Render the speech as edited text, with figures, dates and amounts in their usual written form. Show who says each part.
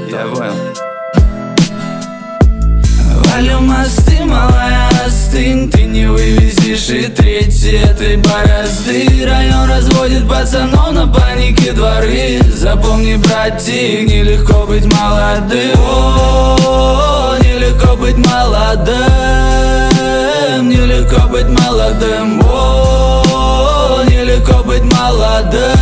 Speaker 1: Я понял.
Speaker 2: Валю мосты, малая, остынь, ты не вывезешь и треть этой борозды. Район разводит пацанов на панике дворы. Запомни, братик, нелегко быть молодым. О, нелегко быть молодым. Нелегко быть молодым. О, нелегко быть молодым.